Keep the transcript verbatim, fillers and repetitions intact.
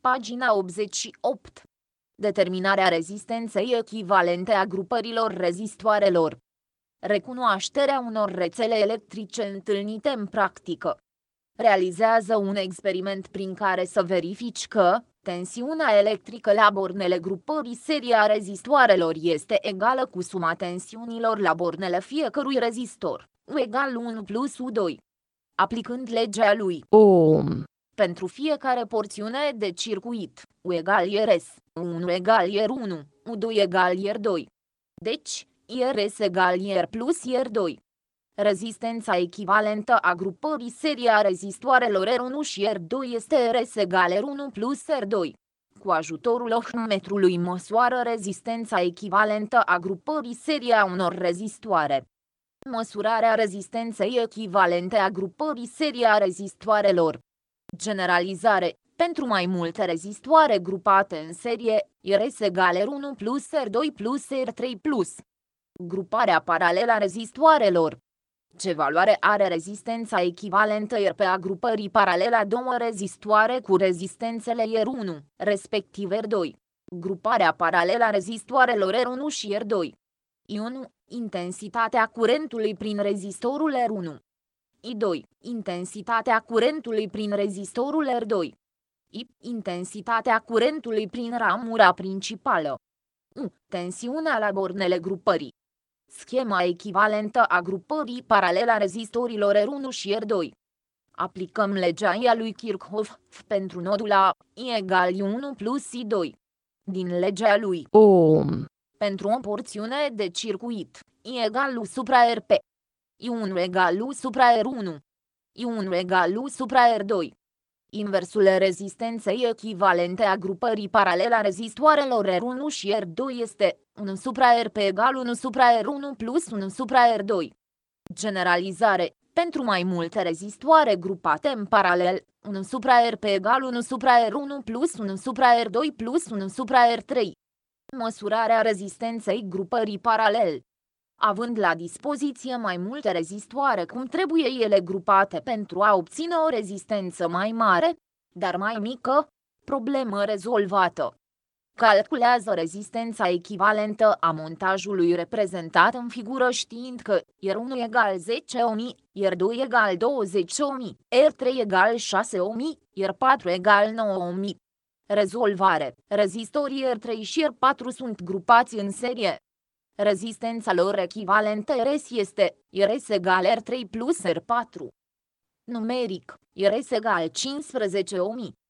Pagina optzeci și opt. Determinarea rezistenței echivalente a grupărilor rezistoarelor. Recunoașterea unor rețele electrice întâlnite în practică. Realizează un experiment prin care să verifici că tensiunea electrică la bornele grupării serie a rezistoarelor este egală cu suma tensiunilor la bornele fiecărui rezistor, U egal unu plus U doi. Aplicând legea lui Ohm. pentru fiecare porțiune de circuit, U egal R S, U unu egal R unu, U doi egal R doi. Deci, R S egal R plus R doi. Rezistența echivalentă a grupării serie a rezistoarelor R unu și R doi este R S egal R unu plus R doi. Cu ajutorul ohmmetrului măsoară rezistența echivalentă a grupării serie a unor rezistoare. Măsurarea rezistenței echivalente a grupării serie a rezistoarelor. Generalizare. Pentru mai multe rezistoare grupate în serie, R S egal R unu plus R doi plus R trei plus. Gruparea paralelă a rezistoarelor. Ce valoare are rezistența echivalentă R P a grupării paralele a două rezistoare cu rezistențele R unu, respectiv R doi? Gruparea paralelă a rezistoarelor R unu și R doi. I unu. Intensitatea curentului prin rezistorul R unu. I doi. Intensitatea curentului prin rezistorul R doi. I. Intensitatea curentului prin ramura principală. U. Tensiunea la bornele grupării. Schema echivalentă a grupării paralele a rezistorilor R unu și R doi. Aplicăm legea I a lui Kirchhoff pentru nodul A, I egal I unu plus I doi. Din legea lui Ohm. pentru o porțiune de circuit, I egal U supra R P. I unu egal U supra R unu. I unu egal U supra R doi. Inversul rezistenței echivalente a grupării paralele a rezistoarelor R unu și R doi este unu supra R P egal unu supra R unu plus unu supra R doi. Generalizare. Pentru mai multe rezistoare grupate în paralel, unu supra R P egal unu supra R unu plus unu supra R doi plus unu supra R trei. Măsurarea rezistenței grupării paralel. Având la dispoziție mai multe rezistoare, cum trebuie ele grupate pentru a obține o rezistență mai mare, dar mai mică? Problemă rezolvată. Calculează rezistența echivalentă a montajului reprezentat în figură știind că R unu egal zece ohmi, R doi egal douăzeci ohmi, R trei egal șase ohmi, R patru egal nouă ohmi. Rezolvare. Rezistorii R trei și R patru sunt grupați în serie. Rezistența lor echivalentă R S este R S egal R trei plus R patru. Numeric, R S egal cincisprezece ohmi,